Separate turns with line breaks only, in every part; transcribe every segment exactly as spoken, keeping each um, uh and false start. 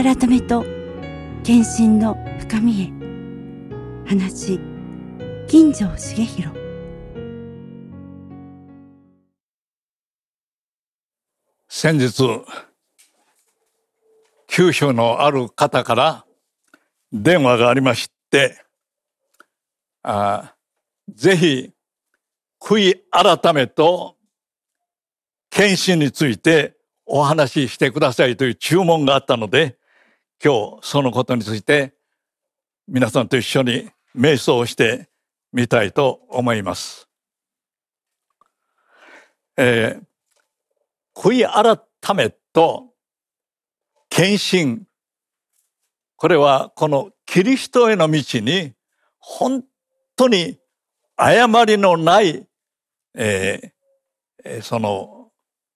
い改めと献身の深みへ。話、金城茂弘。
先日、九州のある方から電話がありまして、あぜひ悔い改めと献身についてお話ししてくださいという注文があったので、今日そのことについて皆さんと一緒に瞑想をしてみたいと思います。えー悔い改めと献身、これはこのキリストへの道に本当に誤りのない、えー、その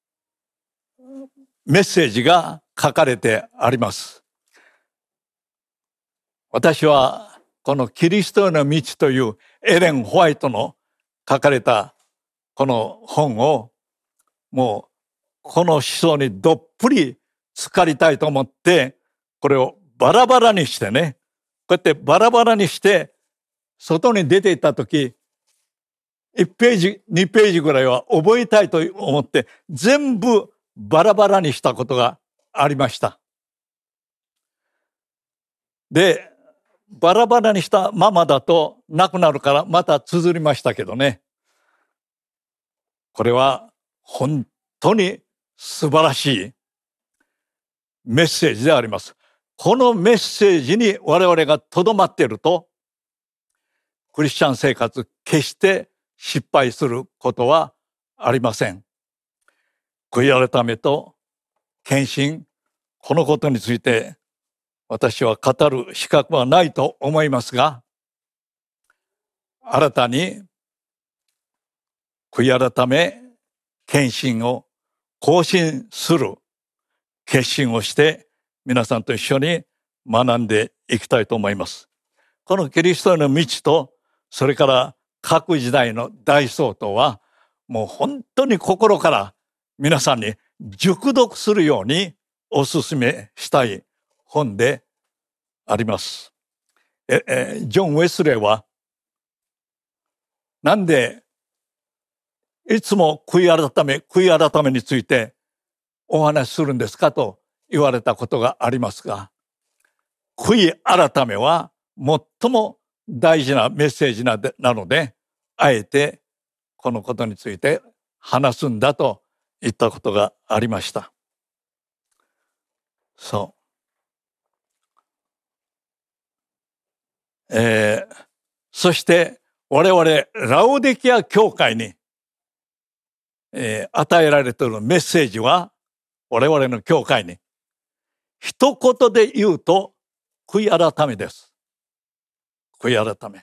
メッセージが書かれてあります。私はこのキリストへの道というエレン・ホワイトの書かれたこの本をもうこの思想にどっぷり浸かりたいと思って、これをバラバラにしてね、こうやってバラバラにして外に出ていったとき、いちページにページぐらいは覚えたいと思って全部バラバラにしたことがありました。でバラバラにしたままだとなくなるからまた綴りましたけどね、これは本当に素晴らしいメッセージであります。このメッセージに我々がとどまっていると、クリスチャン生活決して失敗することはありません。悔い改めと献身、このことについて私は語る資格はないと思いますが、新たに悔い改め献身を更新する決心をして皆さんと一緒に学んでいきたいと思います。このキリストへの道と、それから各時代の大総統はもう本当に心から皆さんに熟読するようにお勧めしたい本であります。ええジョン・ウェスレーはなんでいつも悔い改め悔い改めについてお話しするんですかと言われたことがありますが、悔い改めは最も大事なメッセージなので、あえてこのことについて話すんだと言ったことがありました。そう、えー、そして我々ラオデキア教会に、えー、与えられているメッセージは、我々の教会に一言で言うと悔い改めです。悔い改め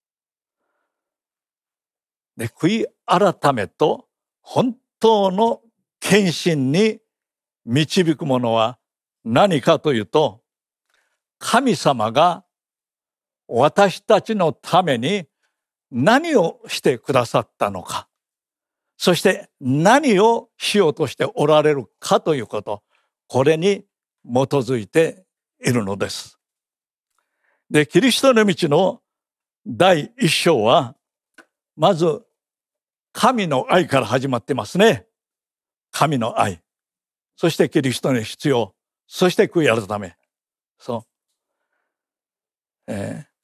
で、悔い改めと本当の献身に導くものは何かというと、神様が私たちのために何をしてくださったのか、そして何をしようとしておられるかということ、これに基づいているのです。で、キリストの道の第一章は、まず神の愛から始まってますね。神の愛、そしてキリストに必要、そして悔い改め、そう、えー、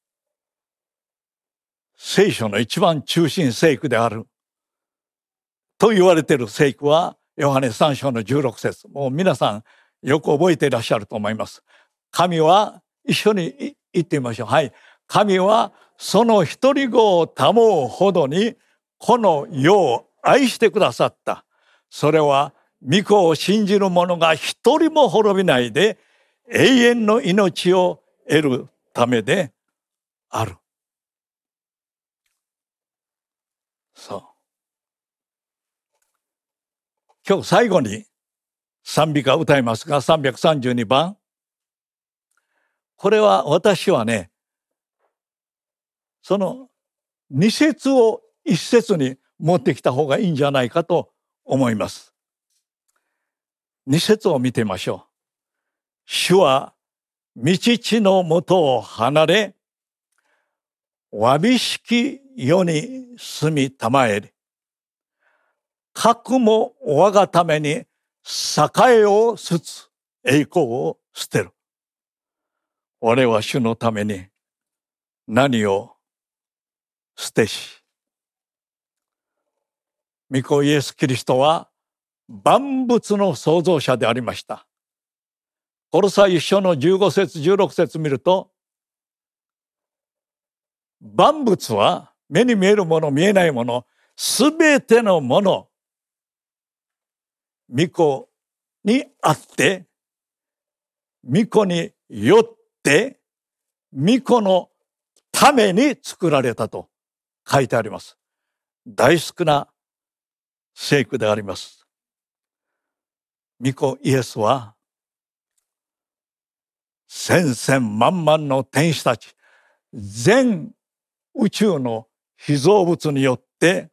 聖書の一番中心聖句であると言われている聖句はヨハネさん章のじゅうろく節。もう皆さんよく覚えていらっしゃると思います。神は、一緒に言ってみましょう。はい。神はその一人子を賜うほどにこの世を愛してくださった。それは御子を信じる者が一人も滅びないで永遠の命を得るためである。そう。今日最後に賛美歌を歌いますが、さんびゃくさんじゅうにばん。これは私はね、そのに節をいち節に持ってきた方がいいんじゃないかと思います。に節を見てみましょう。主は御父のもとを離れ、わびしき世に住みたまえり、かくも我がために栄えをすつ栄光を捨てる。我は主のために何を捨てし。御子イエス・キリストは万物の創造者でありました。コロサイ一章のじゅうご節じゅうろく節見ると、万物は目に見えるもの見えないものすべてのもの御子にあって御子によって御子のために作られたと書いてあります。大好きな聖句であります。御子イエスは千千万万の天使たち全宇宙の被造物によって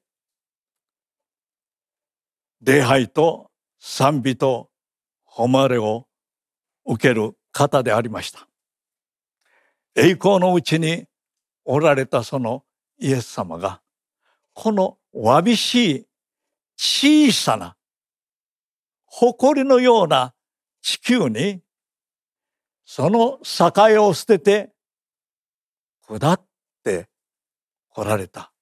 礼拝と賛美と誉れを受ける方でありました。栄光のうちにおられたそのイエス様がこのわびしい小さな埃のような地球にその栄を捨てて下って来られた。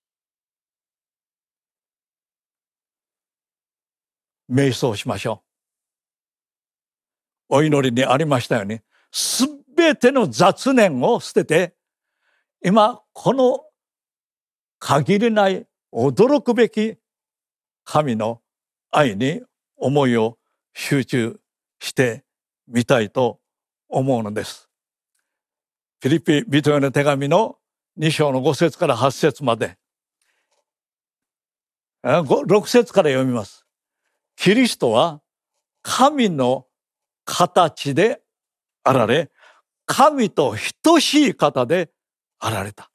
瞑想しましょう。お祈りにありましたように、すべての雑念を捨てて、今この限りない驚くべき神の愛に思いを集中してみたいと思うのです。フィリピ人への手紙のに章のご節からはち節まで、ろく節から読みます。キリストは神の形であられ、神と等しい方であられた。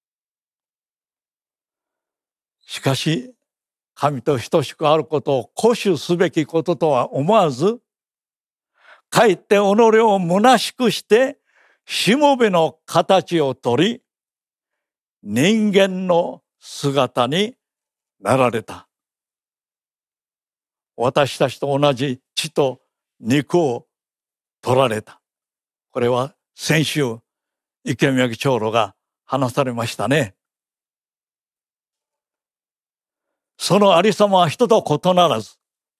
しかし、神と等しくあることを固守すべきこととは思わず、かえって己を虚しくして、しもべの形をとり、人間の姿になられた。私たちと同じ血と肉を取られた。これは先週、池宮城長老が話されましたね。そのありさまは人と異ならず、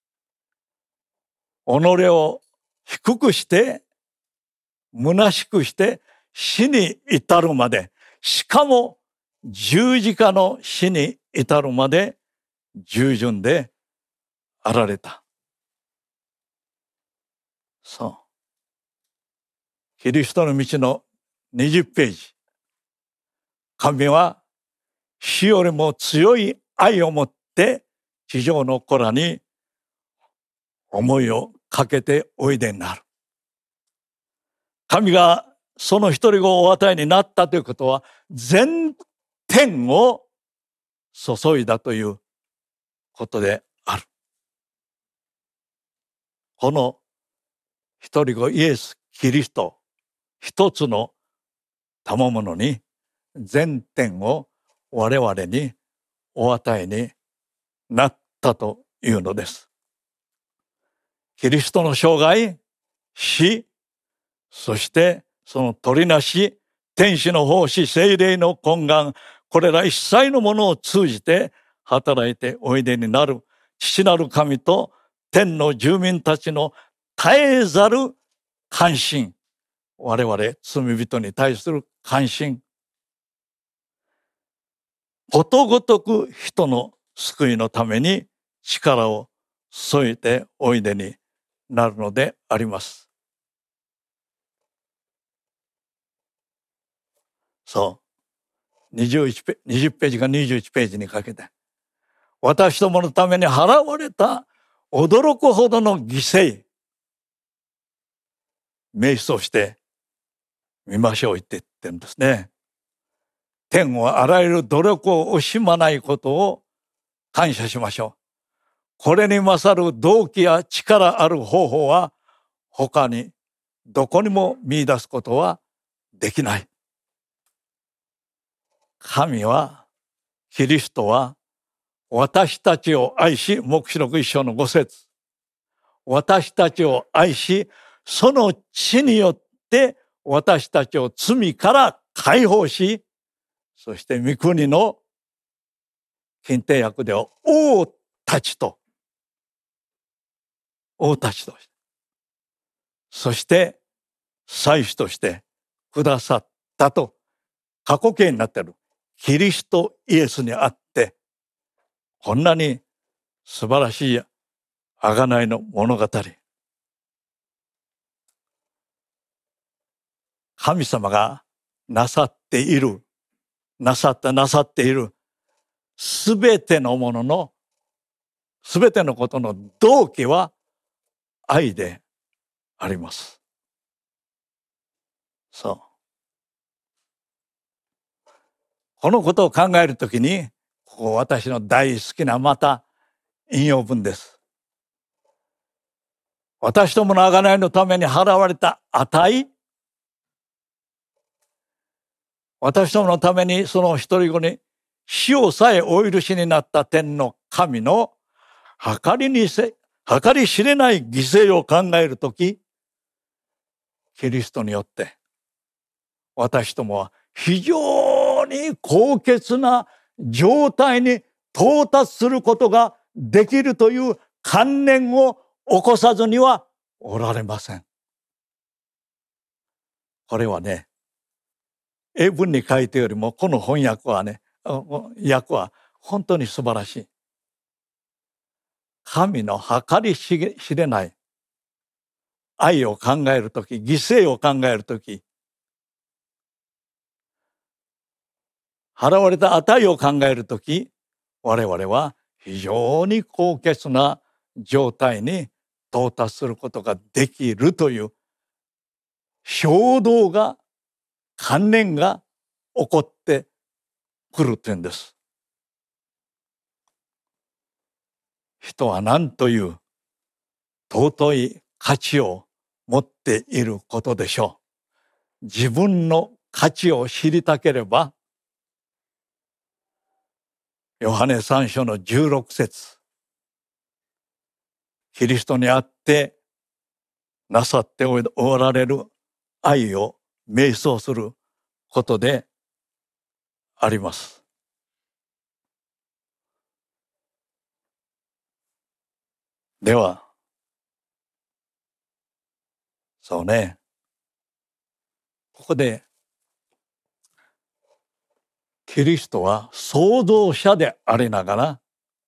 己を低くして、虚しくして、死に至るまで、しかも十字架の死に至るまで従順であられた。そう。キリストの道のにじゅうページ。神は死よりも強い愛を持って地上の子らに思いをかけておいでになる。神がその一人子をお与えになったということは全天を注いだということである。この一人子イエス・キリスト一つの賜物に全天を我々にお与えになったというのです。キリストの生涯、死、そしてその取りなし、天使の奉仕、聖霊の懇願、これら一切のものを通じて働いておいでになる父なる神と天の住民たちの絶えざる関心、我々罪人に対する関心、ことごとく人の救いのために力を注いでおいでになるのであります。そう。にじゅういちペ、にじゅうページかにじゅういちページにかけて、私どものために払われた驚くほどの犠牲、瞑想してみましょうって言ってるんですね。天はあらゆる努力を惜しまないことを感謝しましょう。これに勝る動機や力ある方法は他にどこにも見出すことはできない。神は、キリストは私たちを愛し、黙示録一章の五節、私たちを愛し、その血によって私たちを罪から解放し、そして御国の近帝訳では王たちと、王たちとして、そして祭司としてくださったと過去形になっているキリストイエスにあって、こんなに素晴らしい贖いの物語。神様がなさっている、なさったなさっているすべてのものの、すべてのことの動機は愛であります。そう。このことを考えるときに、ここ私の大好きなまた引用文です。私どもの贖いのために払われた値、私どものためにその一人子に死をさえお許しになった天の神の計りにせ、計り知れない犠牲を考えるとき、キリストによって私どもは非常に高潔な状態に到達することができるという観念を起こさずにはおられません。これはね、英文に書いてよりもこの翻訳はね、訳は本当に素晴らしい。神の計り知れない愛を考えるとき、犠牲を考えるとき、払われた値を考えるとき、我々は非常に高潔な状態に到達することができるという衝動が、観念が起こってくるというんです。人は何という尊い価値を持っていることでしょう。自分の価値を知りたければ、ヨハネさん章のじゅうろく節、キリストにあってなさっておられる愛を瞑想することであります。では、そうね、ここでキリストは創造者でありながら、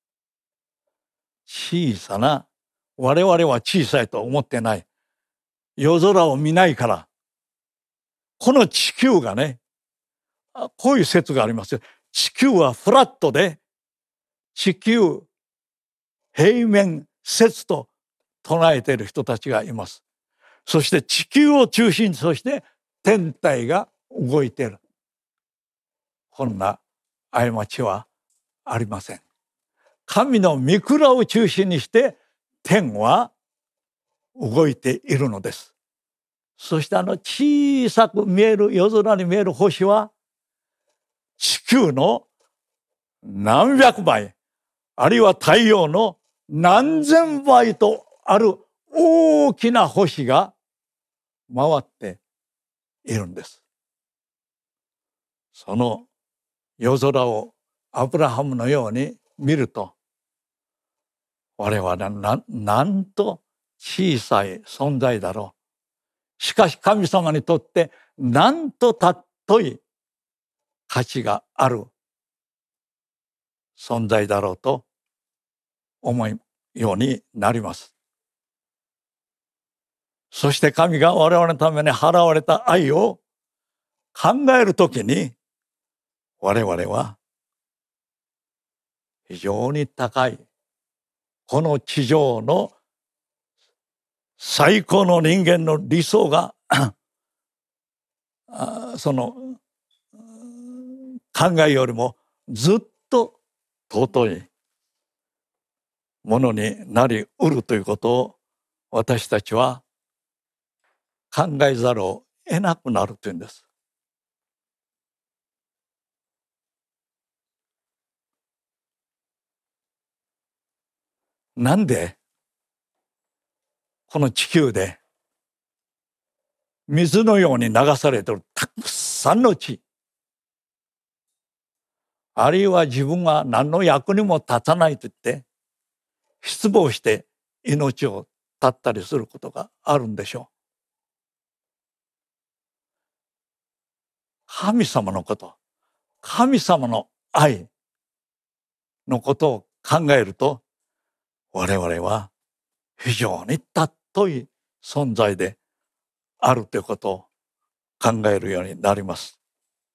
小さな、我々は小さいと思ってない。夜空を見ないから。この地球がね、こういう説がありますよ。地球はフラットで、地球平面説と唱えている人たちがいます。そして地球を中心として天体が動いている。こんな過ちはありません。神の御蔵を中心にして天は動いているのです。そしてあの小さく見える、夜空に見える星は地球の何百倍、あるいは太陽の何千倍とある大きな星が回っているんです。その夜空をアブラハムのように見ると、我々はな、なんと小さい存在だろう。しかし神様にとってなんと尊い価値がある存在だろうと思うようになります。そして神が我々のために払われた愛を考えるときに、我々は非常に高い、この地上の最高の人間の理想がその考えよりもずっと尊いものになりうるということを私たちは考えざるを得なくなるというんです。なんでこの地球で水のように流されているたくさんの血、あるいは自分は何の役にも立たないと言って失望して命を絶ったりすることがあるんでしょう。神様のこと、神様の愛のことを考えると、我々は非常に尊い存在であるということを考えるようになります。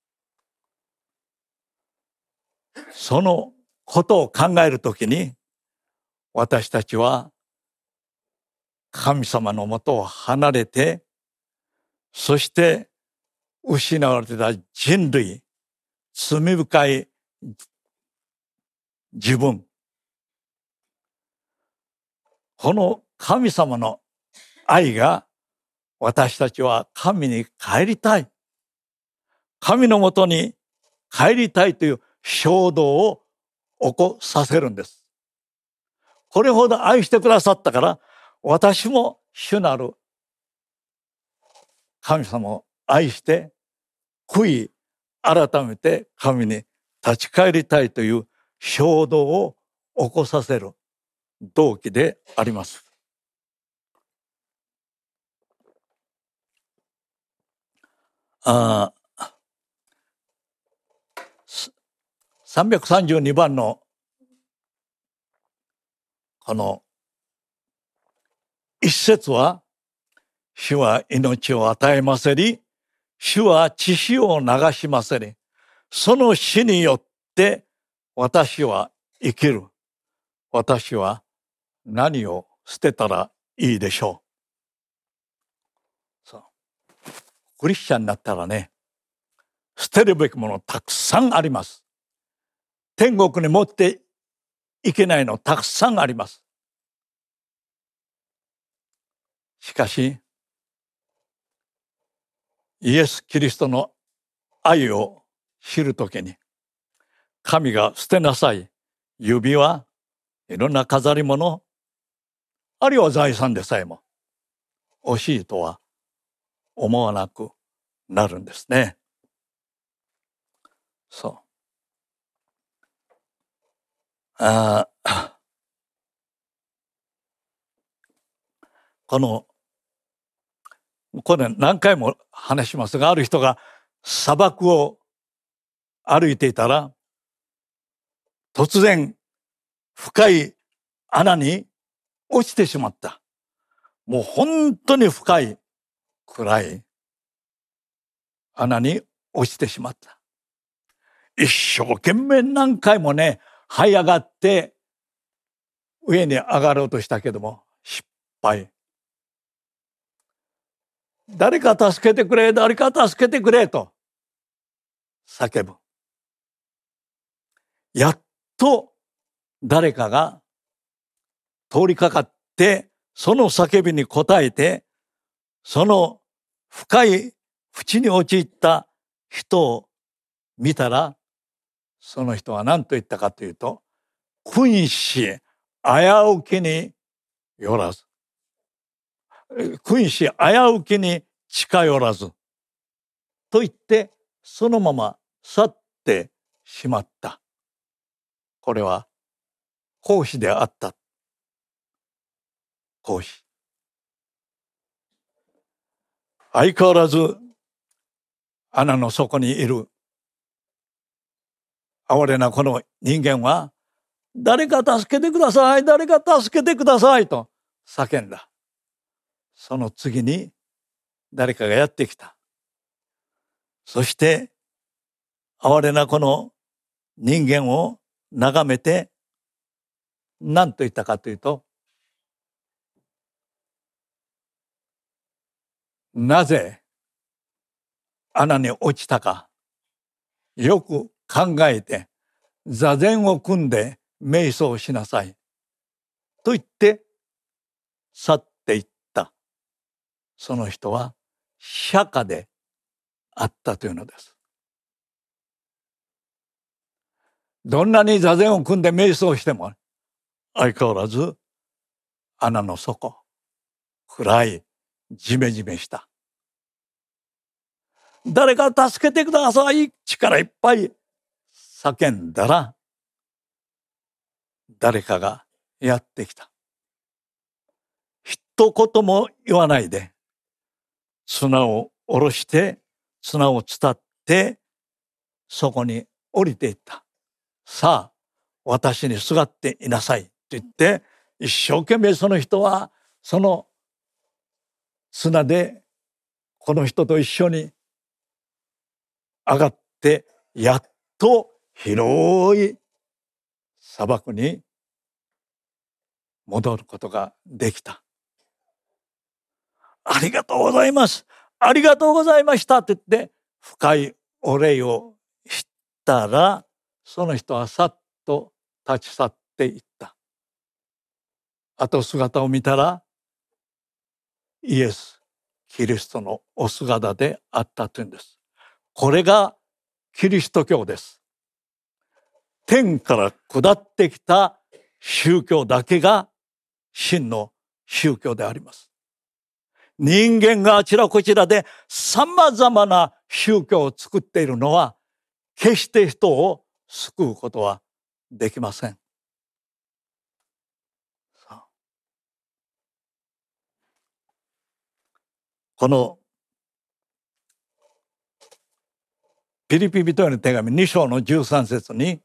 そのことを考えるときに、私たちは神様のもとを離れて、そして失われた人類、罪深い自分、この神様の愛が、私たちは神に帰りたい、神のもとに帰りたいという衝動を起こさせるんです。これほど愛してくださったから、私も主なる神様を愛して悔い改めて神に立ち返りたいという衝動を起こさせる動機であります。あさんびゃくさんじゅうにばんのこの一節は、主は命を与えませり、主は血潮を流しませり、その死によって私は生きる。私は何を捨てたらいいでしょう。そう。クリスチャンになったらね、捨てるべきものたくさんあります。天国に持っていけないのたくさんあります。しかし、イエス・キリストの愛を知るときに、神が捨てなさい指輪、いろんな飾り物、あるいは財産でさえも惜しいとは思わなくなるんですね。そう。あこのこれ何回も話しますが、ある人が砂漠を歩いていたら、突然深い穴に落ちてしまった。もう本当に深い暗い穴に落ちてしまった。一生懸命何回もね、這い上がって上に上がろうとしたけども失敗。誰か助けてくれ、誰か助けてくれと叫ぶ。やっと誰かが通りかかって、その叫びに応えて、その深い淵に陥った人を見たら、その人は何と言ったかというと、君子危うきによらず、君子危うきに近寄らずと言って、そのまま去ってしまった。これは孔子であった。孔子。相変わらず穴の底にいる哀れなこの人間は、誰か助けてください、誰か助けてくださいと叫んだ。その次に誰かがやってきた。そして哀れなこの人間を眺めて何と言ったかというと、なぜ穴に落ちたかよく考えて座禅を組んで瞑想しなさいと言って去っていった。その人は釈迦であったというのです。どんなに座禅を組んで瞑想しても相変わらず穴の底、暗い、ジメジメした。誰か助けてください、力いっぱい叫んだら誰かがやってきた。一言も言わないで綱を下ろして綱を伝ってそこに降りていった。さあ私にすがっていなさいと言って一生懸命その人はその綱でこの人と一緒に上がってやっと広い砂漠に戻ることができた。ありがとうございます。ありがとうございましたって言って深いお礼をしたらその人はさっと立ち去っていった。後姿を見たらイエス・キリストのお姿であったというんです。これがキリスト教です。天から下ってきた宗教だけが真の宗教であります。人間があちらこちらで様々な宗教を作っているのは決して人を救うことはできません。このピリピ人への手紙に章のじゅうさん節に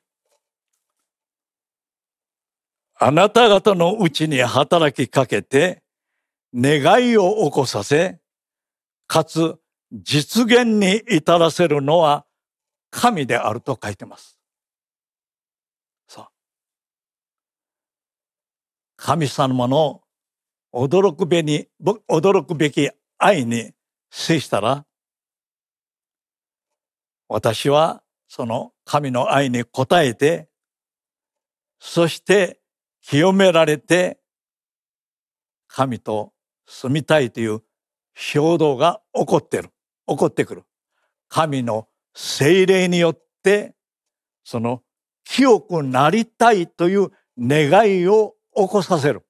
あなた方のうちに働きかけて願いを起こさせかつ実現に至らせるのは神であると書いてます。そう。神様の驚くべに驚くべき愛に接したら私はその神の愛に応えてそして清められて神と住みたいという衝動が起こってる起こってくる。神の聖霊によってその清くなりたいという願いを起こさせる。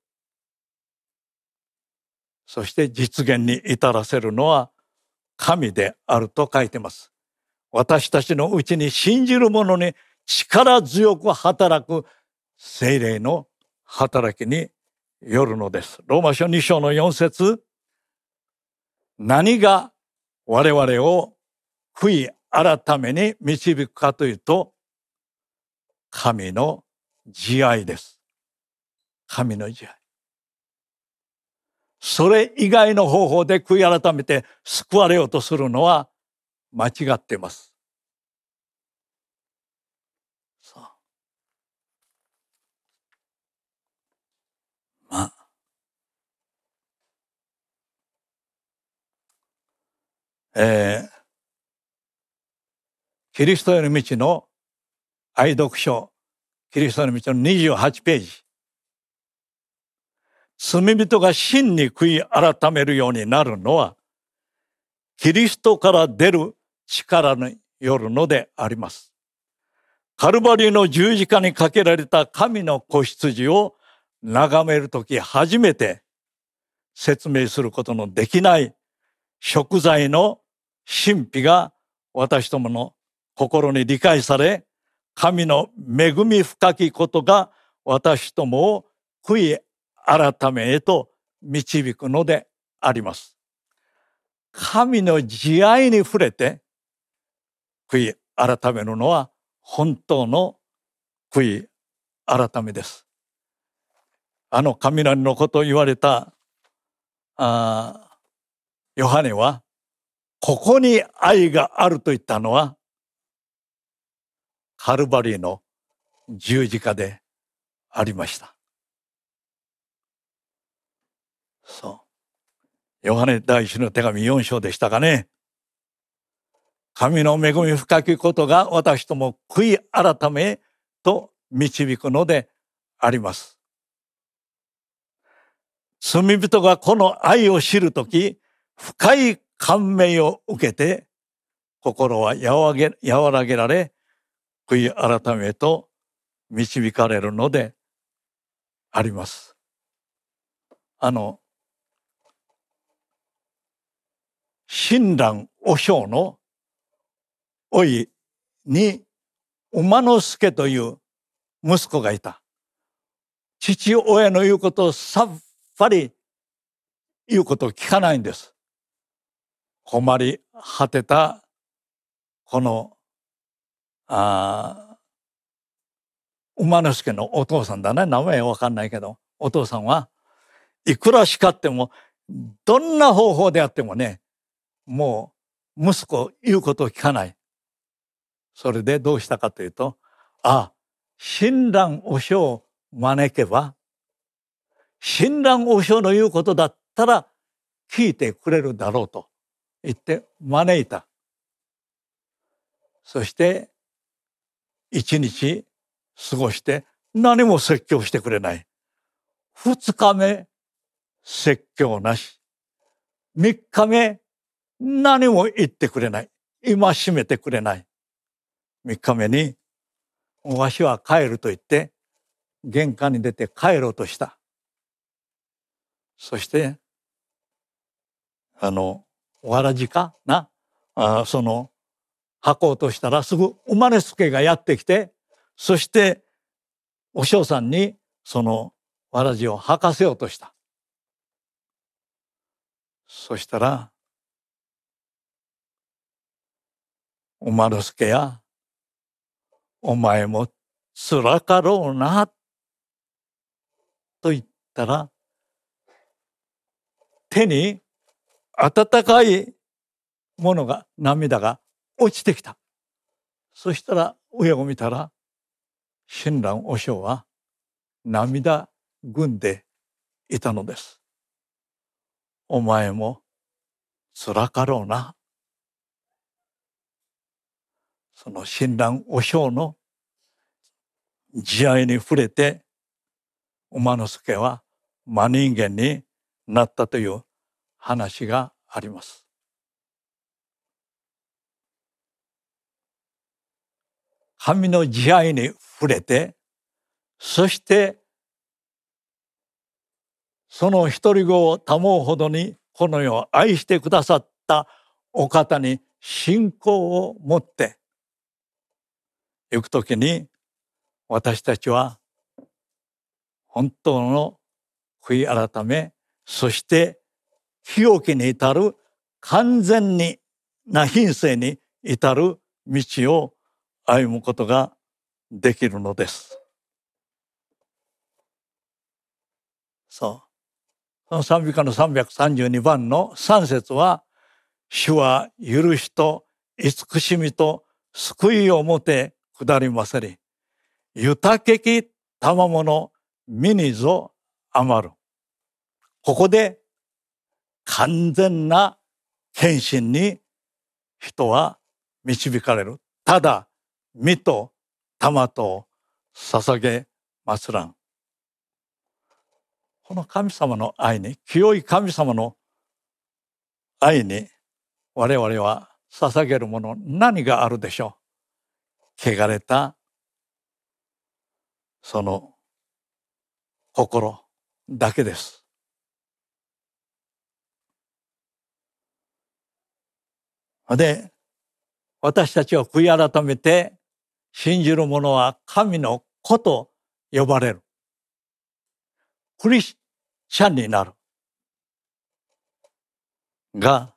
そして実現に至らせるのは神であると書いてます。私たちのうちに信じる者に力強く働く聖霊の働きによるのです。ローマ書に章のよん節、何が我々を悔い改めに導くかというと神の慈愛です。神の慈愛。それ以外の方法で悔い改めて救われようとするのは間違っています。さあ、まあ、えー、キリストへの道の愛読書、キリストへの道のにじゅうはちページ。罪人が真に悔い改めるようになるのはキリストから出る力によるのであります。カルバリの十字架にかけられた神の子羊を眺めるとき初めて説明することのできない贖罪の神秘が私どもの心に理解され、神の恵み深きことが私どもを悔い改めへと導くのであります。神の慈愛に触れて悔い改めるのは本当の悔い改めです。あの雷のことを言われたあヨハネはここに愛があると言ったのはカルバリーの十字架でありました。そう。ヨハネ第一の手紙よん章でしたかね。神の恵み深きことが私とも悔い改めと導くのであります。罪人がこの愛を知るとき、深い感銘を受けて心は和らげ、和らげられ、悔い改めへと導かれるのであります。あの親鸞和尚のおいに馬之助という息子がいた。父親の言うことをさっぱり言うことを聞かないんです。困り果てたこのあ馬之助のお父さんだね、名前はわかんないけど、お父さんはいくら叱ってもどんな方法であってもね、もう息子言うことを聞かない。それでどうしたかというと、あ、親鸞和尚を招けば親鸞和尚の言うことだったら聞いてくれるだろうと言って招いた。そして一日過ごして何も説教してくれない。二日目説教なし。三日目何も言ってくれない。戒めてくれない。三日目にわしは帰ると言って玄関に出て帰ろうとした。そしてあのわらじかなあその履こうとしたらすぐ馬之助がやってきて、そしてお嬢さんにそのわらじを履かせようとした。そしたら馬之助やお前も辛かろうなと言ったら、手に温かいものが涙が落ちてきた。そしたら上を見たら親鸞和尚は涙ぐんでいたのです。お前も辛かろうな。その親鸞和尚の慈愛に触れて馬之助は真人間になったという話があります。神の慈愛に触れて、そしてその独り子を保うほどにこの世を愛してくださったお方に信仰を持って行くときに、私たちは本当の悔い改め、そして清きに至る完全にな品性に至る道を歩むことができるのです。そう。その賛美歌のさんびゃくさんじゅうにばんのさん節は、主は許しと慈しみと救いをもて下りませり、豊けき賜物身にぞ余る。ここで完全な献身に人は導かれる。ただ身と玉と捧げますらん。この神様の愛に、清い神様の愛に我々は捧げるもの何があるでしょう。汚れたその心だけです。で、私たちは悔い改めて信じる者は神の子と呼ばれる。クリスチャンになる。が、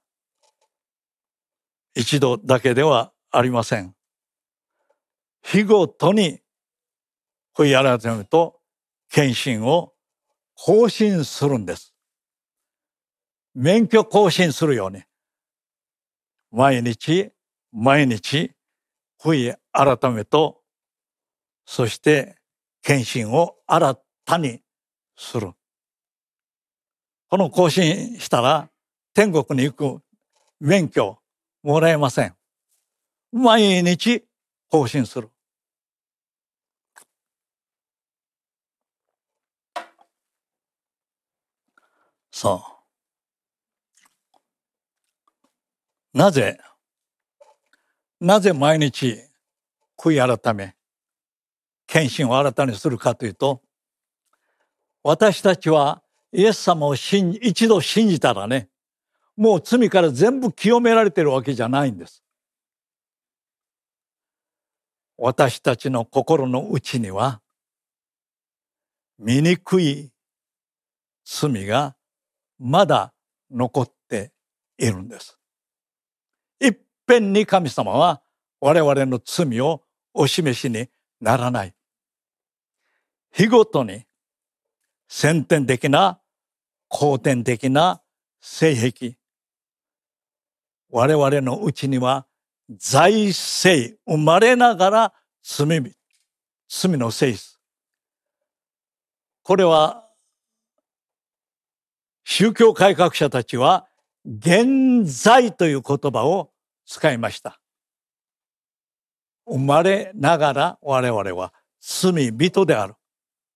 一度だけではありません。日ごとに悔い改めと献身を更新するんです。免許更新するように、毎日毎日悔い改めと、そして献身を新たにする。この更新したら天国に行く免許もらえません。毎日更新する。そう。 なぜ、なぜ毎日悔い改め、献身を新たにするかというと、私たちはイエス様を信じ一度信じたらね、もう罪から全部清められているわけじゃないんです。私たちの心の内には醜い罪がまだ残っているんです。いっぺんに神様は我々の罪をお示しにならない。日ごとに先天的な後天的な性癖、我々のうちには在生、生まれながら罪、罪の性質。これは宗教改革者たちは現在という言葉を使いました。生まれながら我々は罪人である。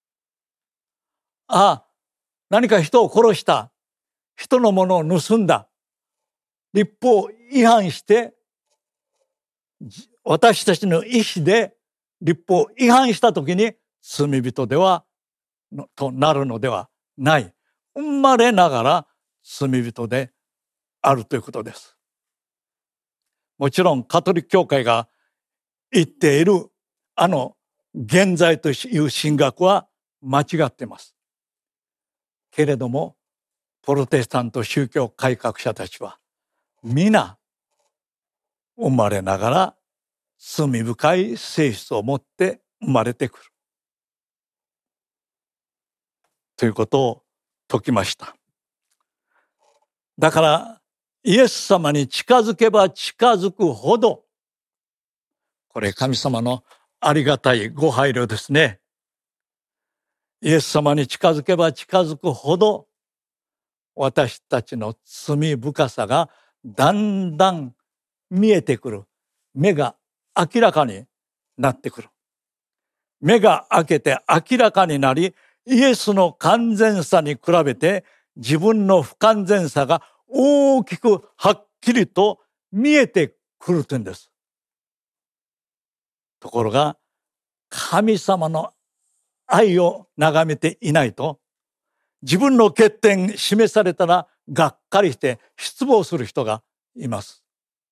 ああ、何か人を殺した。人のものを盗んだ。立法違反して、私たちの意思で立法違反したときに罪人では、となるのではない。生まれながら罪人であるということです。もちろんカトリック教会が言っているあの現在という神学は間違っています。けれども、プロテスタント宗教改革者たちは皆生まれながら罪深い性質を持って生まれてくるということを説きました。だからイエス様に近づけば近づくほど、これ神様のありがたいご配慮ですね。イエス様に近づけば近づくほど、私たちの罪深さがだんだん見えてくる。目が明らかになってくる。目が開けて明らかになり、イエスの完全さに比べて自分の不完全さが大きくはっきりと見えてくるというんです。ところが、神様の愛を眺めていないと、自分の欠点示されたらがっかりして失望する人がいます。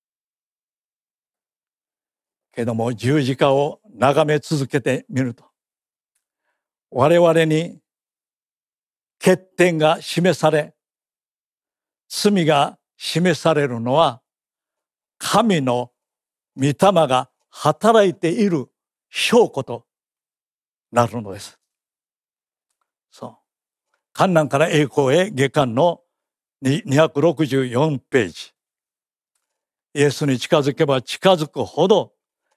けども十字架を眺め続けてみると、我々に欠点が示され、罪が示されるのは神の御霊が働いている証拠となるのです。そう。患難から栄光へ下巻のにひゃくろくじゅうよんページ。イエスに近づけば近づくほど、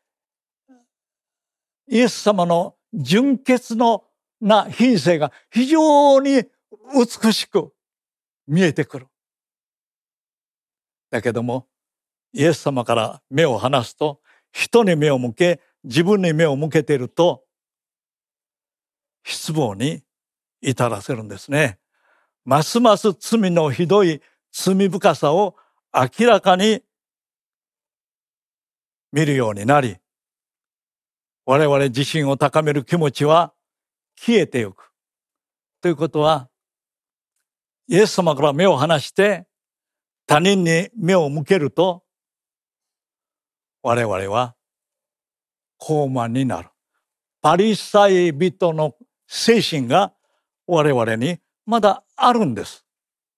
イエス様の純潔のな品性が非常に美しく見えてくる。だけども、イエス様から目を離すと、人に目を向け、自分に目を向けていると、失望に至らせるんですね。ますます罪のひどい罪深さを明らかに見るようになり、我々自身を高める気持ちは消えてゆく。ということは、イエス様から目を離して他人に目を向けると、我々は高慢になる。パリサイ人の精神が我々にまだあるんです。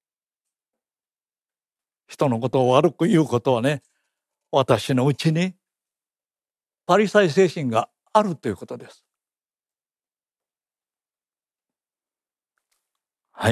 人のことを悪く言うことはね、私のうちにパリサイ精神があるということです。はい。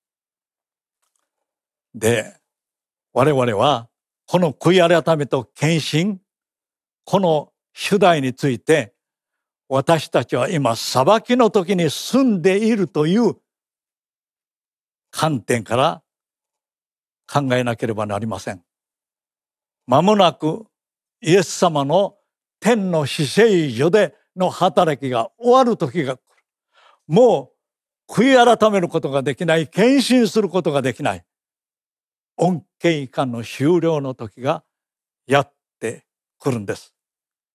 で、我々はこの悔い改めと献身、この主題について、私たちは今裁きの時に住んでいるという観点から考えなければなりません。まもなくイエス様の天の至聖所での働きが終わる時が来る。もう悔い改めることができない、献身することができない。 恩恵期間の終了の時がやってくるんです。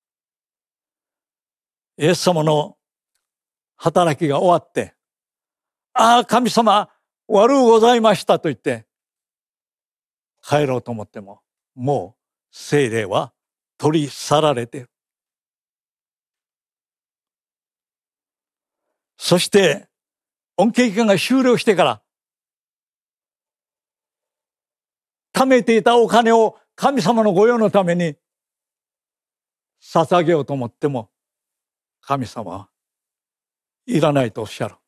イエス様の働きが終わって、ああ、神様、悪うございましたと言って、帰ろうと思っても、もう聖霊は取り去られている。そして、恩恵期間が終了してから、貯めていたお金を神様の御用のために捧げようと思っても、神様はいらないとおっしゃる。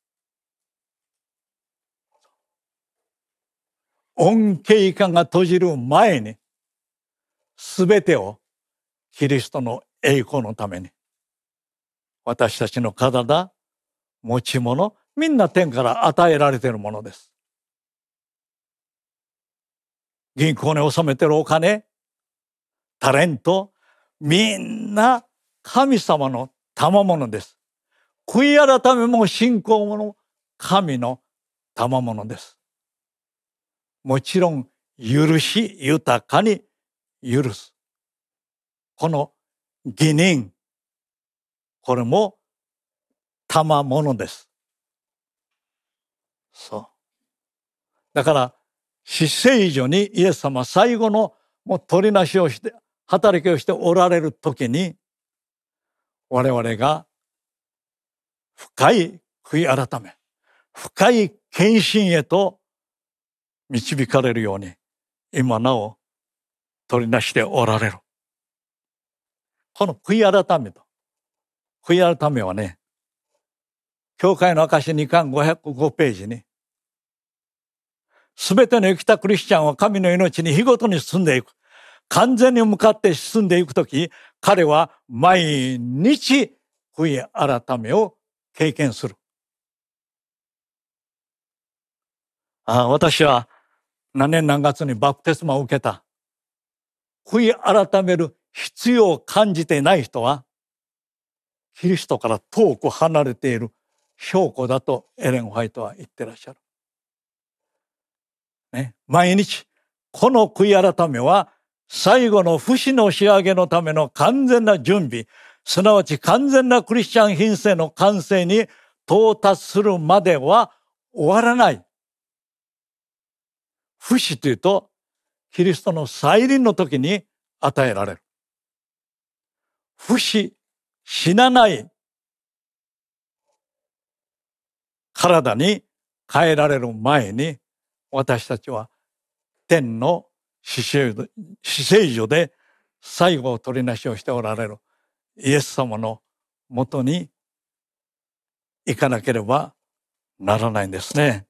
恩恵期間が閉じる前に、すべてをキリストの栄光のために、私たちの体、持ち物、みんな天から与えられているものです。銀行に納めているお金、タレント、みんな神様の賜物です。悔い改めも信仰も神の賜物です。もちろん許し豊かに許す。この義人、これも賜物です。そう。だから死聖所にイエス様最後のもう取りなしをして働きをしておられる時に、我々が深い悔い改め、深い献身へと導かれるように、今なお取りなしておられる。この悔い改めと、悔い改めはね、教会の証にかんごひゃくごページに、すべての生きたクリスチャンは神の命に日ごとに進んでいく。完全に向かって進んでいくとき、彼は毎日悔い改めを経験する。ああ、私は何年何月にバプテスマを受けた。悔い改める必要を感じていない人は、キリストから遠く離れている証拠だとエレン・ホワイトは言ってらっしゃる。ね、毎日、この悔い改めは、最後の不死の仕上げのための完全な準備、すなわち完全なクリスチャン品性の完成に到達するまでは終わらない。不死というと、キリストの再臨の時に与えられる。不死、死なない体に変えられる前に、私たちは天の死聖所で最後を取りなしをしておられるイエス様のもとに行かなければならないんですね。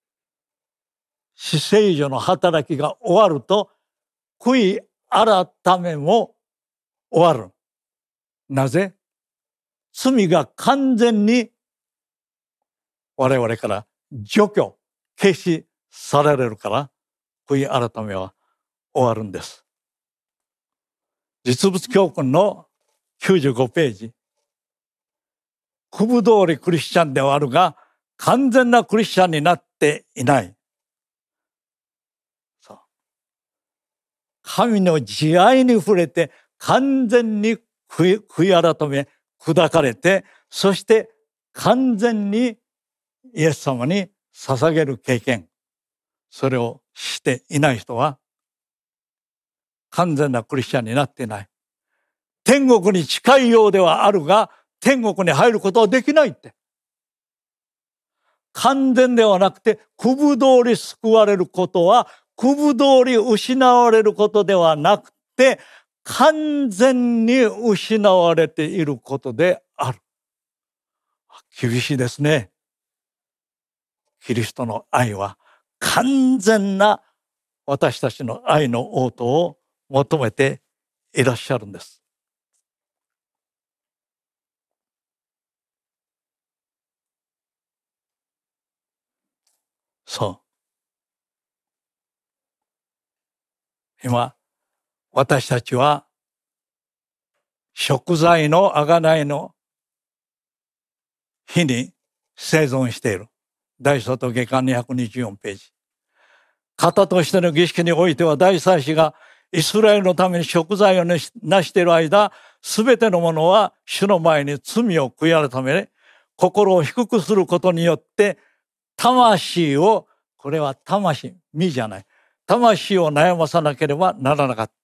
死聖所の働きが終わると、悔い改めも終わる。なぜ？罪が完全に我々から除去、消し去られるから、悔い改めは終わるんです。実物教訓のきゅうじゅうごページ。区分通りクリスチャンではあるが、完全なクリスチャンになっていない。そう。神の慈愛に触れて、完全に悔い、悔い改め、砕かれて、そして完全にイエス様に捧げる経験。それをしていない人は、完全なクリスチャンになっていない。天国に近いようではあるが、天国に入ることはできないって。完全ではなくて、区分通り救われることは、区分通り失われることではなくて、完全に失われていることである。厳しいですね。キリストの愛は完全な私たちの愛の応答を求めていらっしゃるんです。そう。今、私たちは贖罪の贖いの日に生存している。大相当下巻にひゃくにじゅうよんページ。 型としての儀式においては大祭司がイスラエルのために贖罪をなしている間、すべてのものは主の前に罪を悔い改め、心を低くすることによって、魂を、これは魂、身じゃない。魂を悩まさなければならなかった。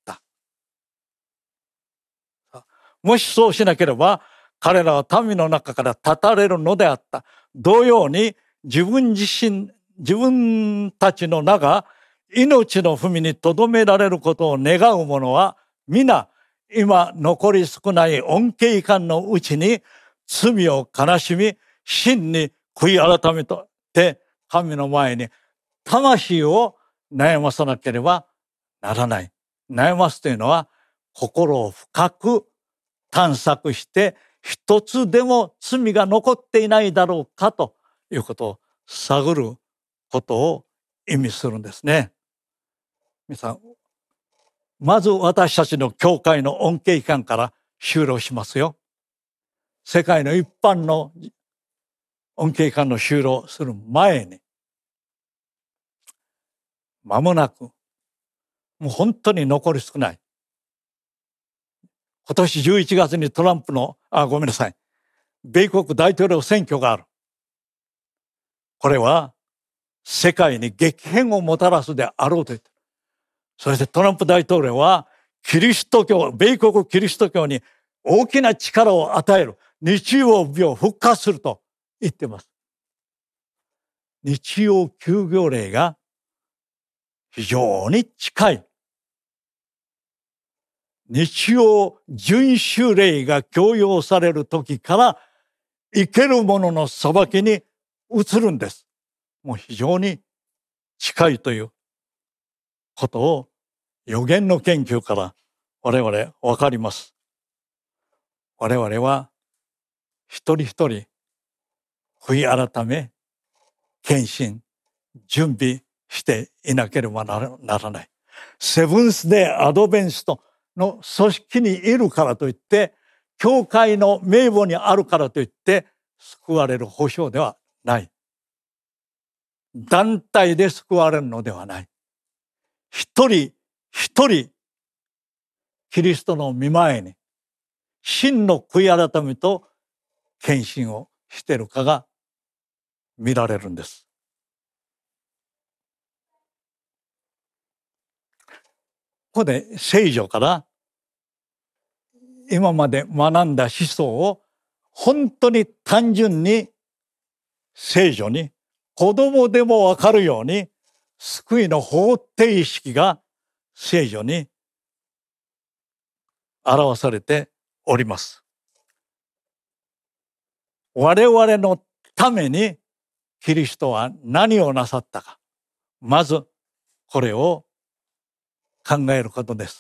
もしそうしなければ、彼らは民の中から断たれるのであった。同様に、自分自身、自分たちの名が命の文に留められることを願う者は、皆、今残り少ない恩恵感のうちに、罪を悲しみ、真に悔い改めて、神の前に魂を悩まさなければならない。悩ますというのは、心を深く探索して、一つでも罪が残っていないだろうかということを探ることを意味するんですね。皆さん、まず私たちの教会の恩恵感から終了しますよ。世界の一般の恩恵感の終了する前に、間もなく、もう本当に残り少ない。今年じゅういちがつにトランプの、あ、ごめんなさい。米国大統領選挙がある。これは世界に激変をもたらすであろうと言っている。そしてトランプ大統領はキリスト教、米国キリスト教に大きな力を与える日曜日を復活すると言っています。日曜休業令が非常に近い。日曜遵守令が強要される時から生ける者の裁きに移るんです。もう非常に近いということを予言の研究から我々わかります。我々は一人一人悔い改め、献身、準備していなければならない。セブンスデーアドベンチストの組織にいるからといって、教会の名簿にあるからといって救われる保証ではない。団体で救われるのではない。一人一人キリストの御前に真の悔い改めと献身をしているかが見られるんです。ここで聖書から今まで学んだ思想を本当に単純に聖書に子供でもわかるように救いの方程式が聖書に表されております。我々のためにキリストは何をなさったか。まずこれを考えることです。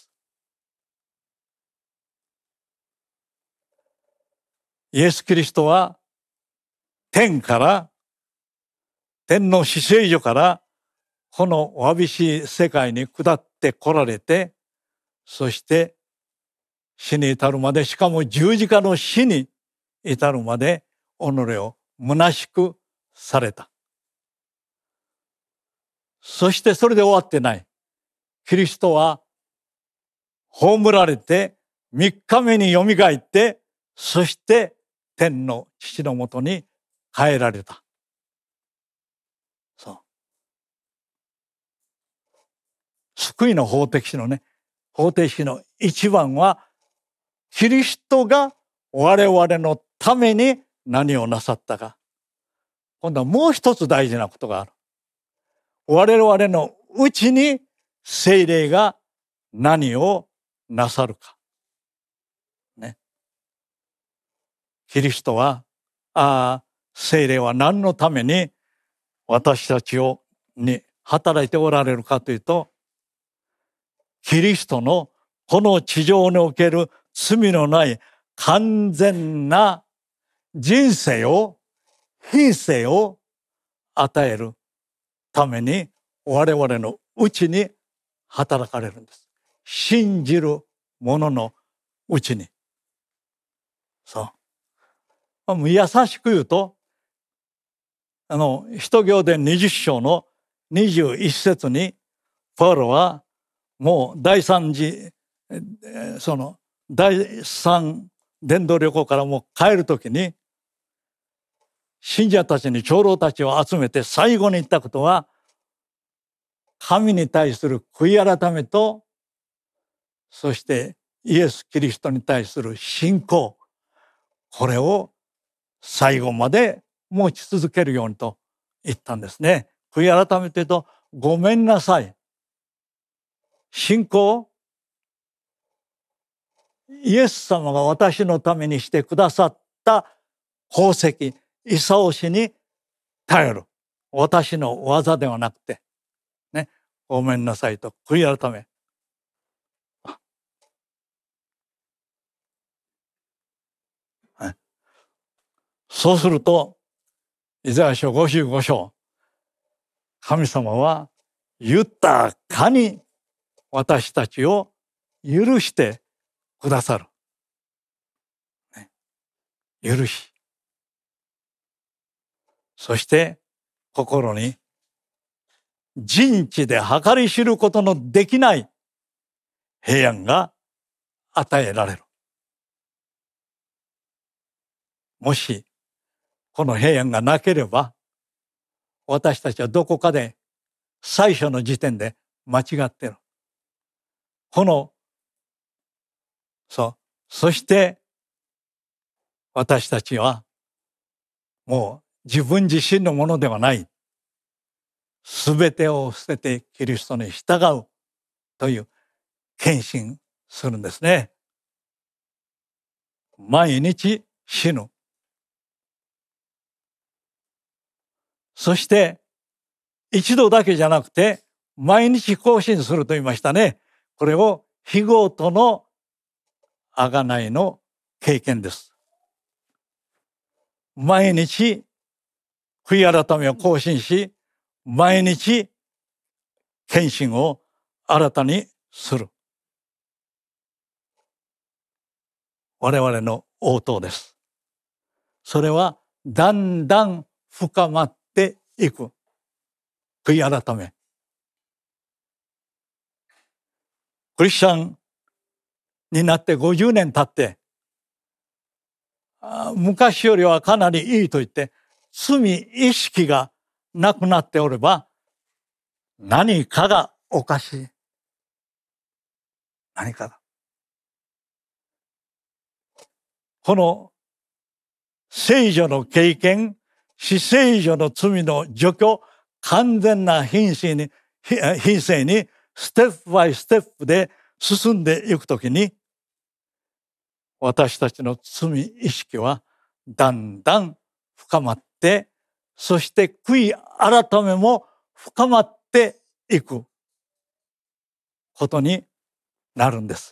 イエス・キリストは天から天の至聖所からこのわびしい世界に下って来られて、そして死に至るまで、しかも十字架の死に至るまで己を虚しくされた。そしてそれで終わってない。キリストは葬られて三日目によみがえって、そして天の父のもとに帰られた。そう。救いの方程式のね、方程式の一番は、キリストが我々のために何をなさったか。今度はもう一つ大事なことがある。我々のうちに聖霊が何をなさるか。ね。キリストは、ああ、聖霊は何のために私たちをに働いておられるかというと、キリストのこの地上における罪のない完全な人生を、品性を与えるために我々のうちに働かれるんです。信じる者のうちに。そう。優しく言うと、あの、使徒行伝にじゅっ章のにじゅういち節にパウロはもう第三次、その第三伝道旅行からもう帰るときに、信者たちに長老たちを集めて最後に言ったことは、神に対する悔い改めと、そしてイエス・キリストに対する信仰、これを最後まで持ち続けるようにと言ったんですね。悔い改めというと、ごめんなさい。信仰、イエス様が私のためにしてくださった功績、イサオ氏に頼る。私の技ではなくて、ね、ごめんなさいと悔い改め。そうすると、イザヤ書ごじゅうご章、神様は豊かに私たちを許してくださる。ね、許し。そして心に人知で計り知ることのできない平安が与えられる。もしこの平安がなければ、私たちはどこかで最初の時点で間違っている。この、そう、そして私たちはもう自分自身のものではない。すべてを捨ててキリストに従うという献身するんですね。毎日死ぬ。そして一度だけじゃなくて毎日更新すると言いましたね。これを日ごとの贖いの経験です。毎日悔い改めを更新し、毎日献身を新たにする。我々の応答です。それはだんだん深まっていく。悔い改め。クリスチャンになってごじゅうねん経って、昔よりはかなりいいと言って、罪意識がなくなっておれば、何かがおかしい。何かが。この聖女の経験、死聖女の罪の除去、完全な品性に、品性にステップバイステップで進んでいくときに、私たちの罪意識はだんだん深まって、そして悔い改めも深まっていくことになるんです。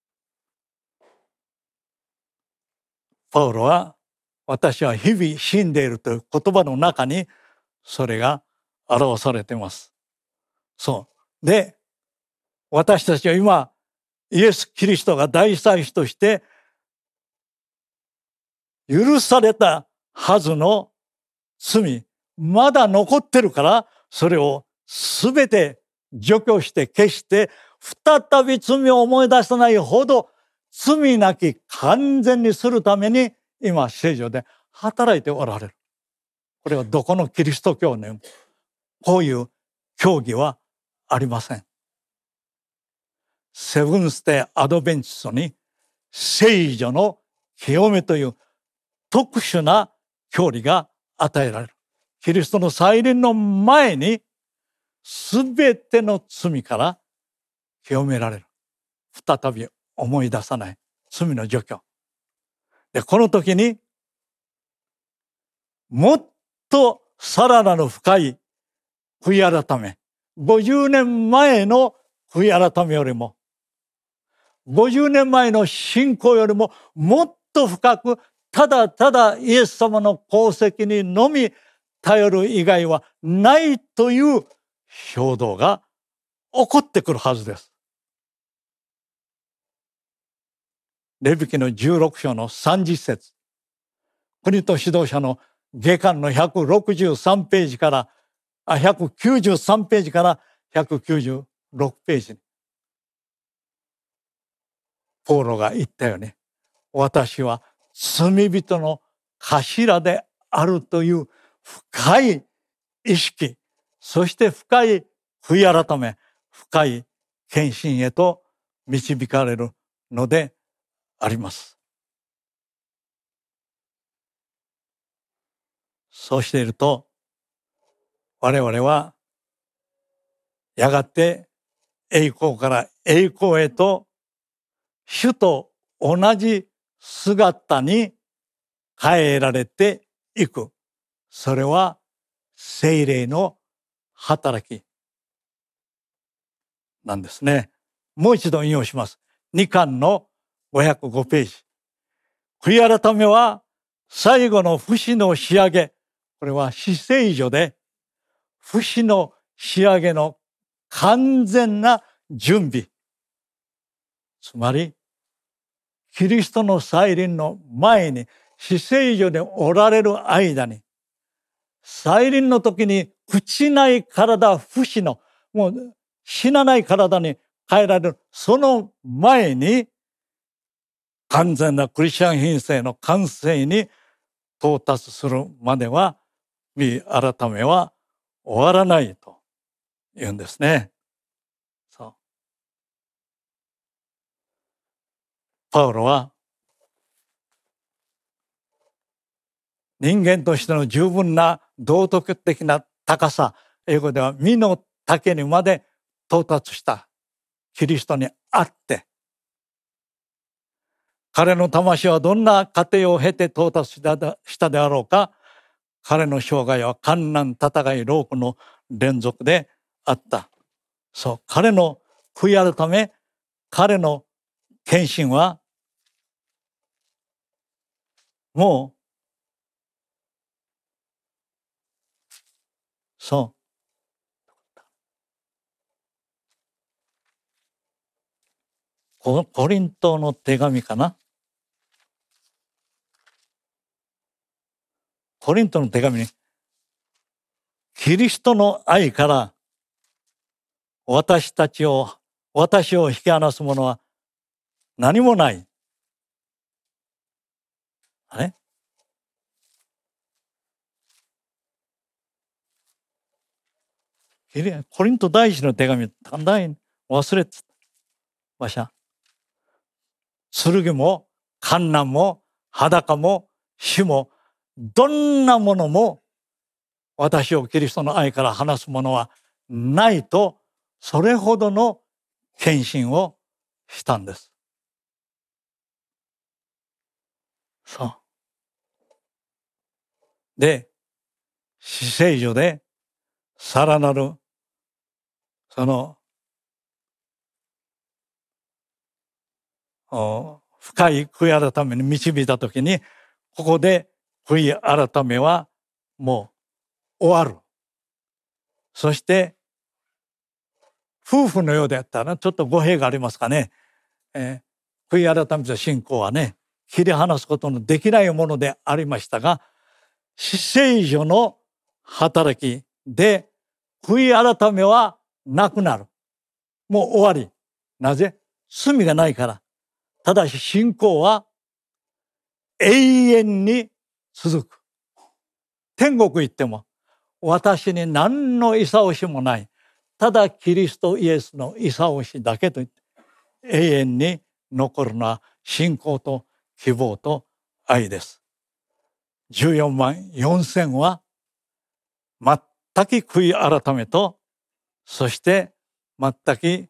パウロは、私は日々死んでいるという言葉の中にそれが表されています。そう。で、私たちは今、イエス・キリストが大祭司として許されたはずの罪、まだ残ってるから、それをすべて除去して消して、再び罪を思い出さないほど罪なき完全にするために、今、聖女で働いておられる。これはどこのキリスト教にも、こういう教義はありません。セブンステイアドベンチストに、聖女の清めという特殊な教理が与えられる。キリストの再臨の前に、すべての罪から清められる。再び思い出さない罪の除去。で、この時に、もっとさらなる深い悔い改め、ごじゅうねんまえの悔い改めよりも、ごじゅうねんまえの信仰よりももっと深く、ただただイエス様の功績にのみ頼る以外はないという衝動が起こってくるはずです。レビ記のじゅうろく章のさんじゅっ節。国と指導者の下巻のひゃくろくじゅうさんページから、あ、ひゃくきゅうじゅうさんページからひゃくきゅうじゅうろくページにポーロが言ったように、私は罪人の頭であるという深い意識、そして深い悔い改め、深い献身へと導かれるのであります。そうしていると、我々はやがて栄光から栄光へと主と同じ姿に変えられていく。それは聖霊の働きなんですね。もう一度引用します。にかんのごひゃくごページ。悔い改めは最後の節の仕上げ。これは至聖所で節の仕上げの完全な準備。つまり、キリストの再臨の前に至聖所でおられる間に、再臨の時に朽ちない体、不死の、もう死なない体に変えられる、その前に、完全なクリスチャン品性の完成に到達するまでは、悔い改めは終わらないと言うんですね。そう。パウロは、人間としての十分な道徳的な高さ、英語では身の丈にまで到達したキリストにあって、彼の魂はどんな過程を経て到達したであろうか、彼の生涯は艱難、戦い、労苦の連続であった。そう、彼の悔い改め、彼の献身は、もう、そう。ココリントの手紙かな。コリントの手紙に、キリストの愛から私たちを、私を引き離すものは何もない。あれコリント第一の手紙、だんだん忘れてた。わしゃ。剣も、患難も、裸も、死も、どんなものも、私をキリストの愛から離すものはないと、それほどの献身をしたんです。そう。で、至聖所で、さらなる、その、深い悔い改めに導いたときに、ここで悔い改めはもう終わる。そして、夫婦のようであったら、ちょっと語弊がありますかね。えー、悔い改めと信仰はね、切り離すことのできないものでありましたが、至聖所の働きで、悔い改めはなくなる。もう終わり。なぜ？罪がないから。ただし信仰は永遠に続く。天国行っても私に何の勲しもない。ただキリストイエスの勲しだけと言って永遠に残るのは信仰と希望と愛です。じゅうよんまんよんせんは全く悔い改めと、そして全く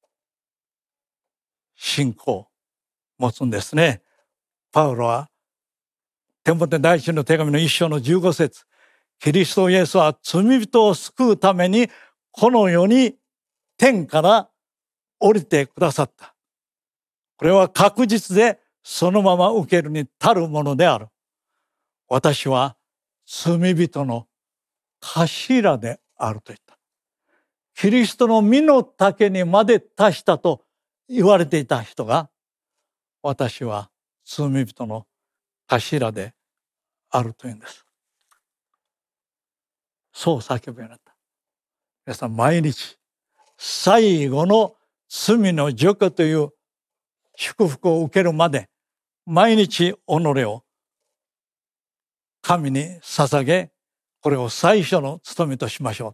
信仰を持つんですね。パウロはテモテ第一の手紙の一章のじゅうご節、キリストイエスは罪人を救うためにこの世に天から降りてくださった。これは確実でそのまま受けるに足るものである。私は罪人の頭であると言った。キリストの身の丈にまで達したと言われていた人が、私は罪人の頭であるというんです。そう叫ぶようになった。皆さん毎日最後の罪の除去という祝福を受けるまで毎日己を神に捧げ、これを最初の務めとしましょう。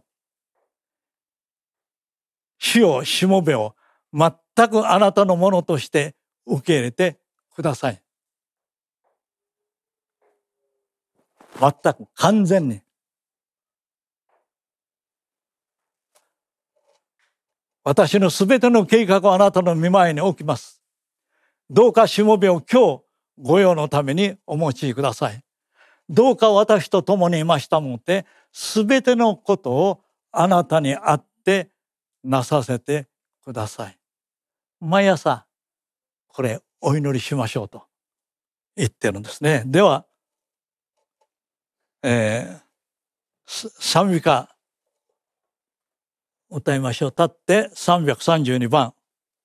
死をしもべを全くあなたのものとして受け入れてください。全く完全に。私のすべての計画をあなたの御前に置きます。どうかしもべを今日ご用のためにお持ちください。どうか私と共にいましたもって、すべてのことをあなたにあってなさせてください。毎朝これお祈りしましょうと言ってるんですね。では、えー、賛美歌歌いましょう。立ってさんびゃくさんじゅうにばん。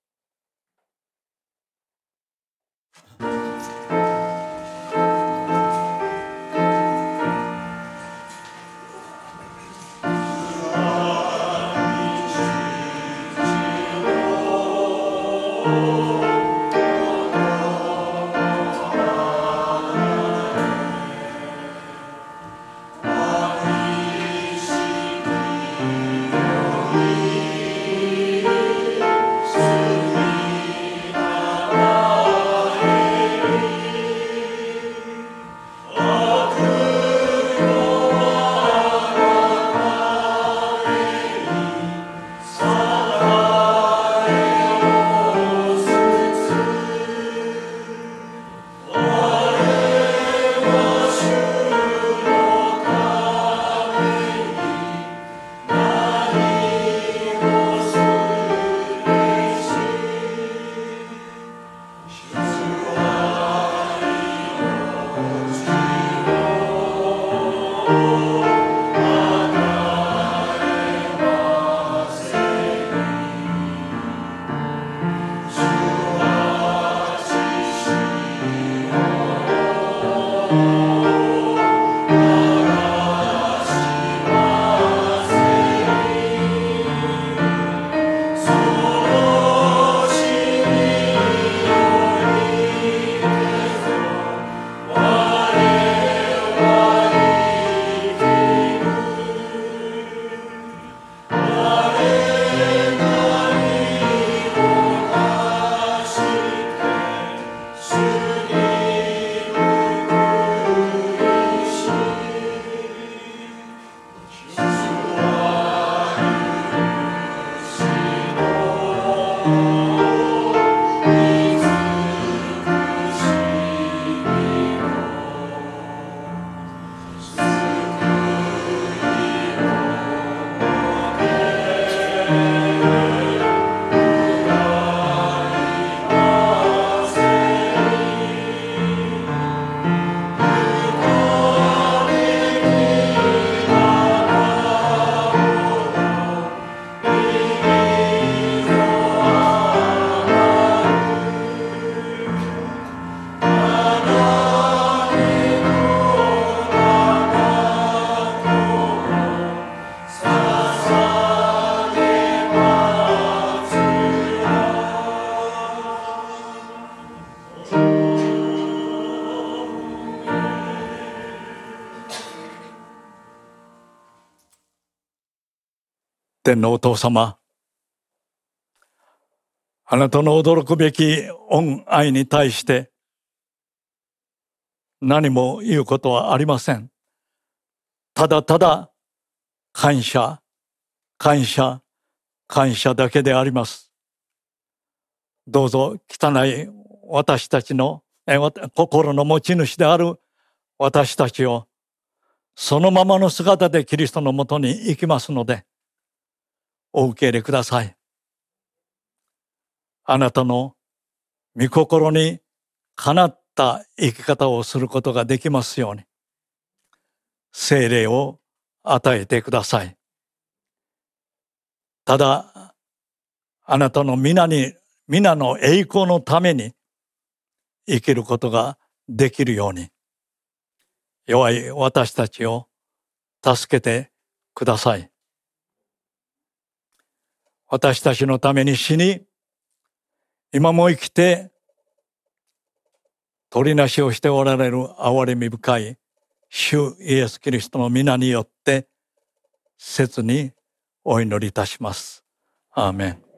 天のお父様、あなたの驚くべき恩愛に対して何も言うことはありません。ただただ感謝、感謝、感謝だけであります。どうぞ汚い私たちのえ心の持ち主である私たちをそのままの姿でキリストのもとに行きますのでお受け入れください。あなたの御心にかなった生き方をすることができますように聖霊を与えてください。ただあなたの皆に皆の栄光のために生きることができるように弱い私たちを助けてください。 私たちのために死に、今も生きて取りなしをしておられる憐れみ深い主イエスキリストの皆によって切にお祈りいたします。アーメン。